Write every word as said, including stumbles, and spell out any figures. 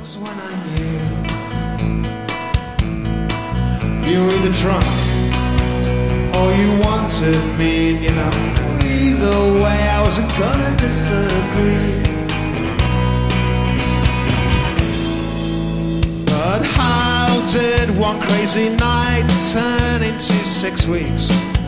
was when I knew you were either drunk or you wanted me, and you know, either way I wasn't gonna disagree. But how did one crazy night turn into six weeks?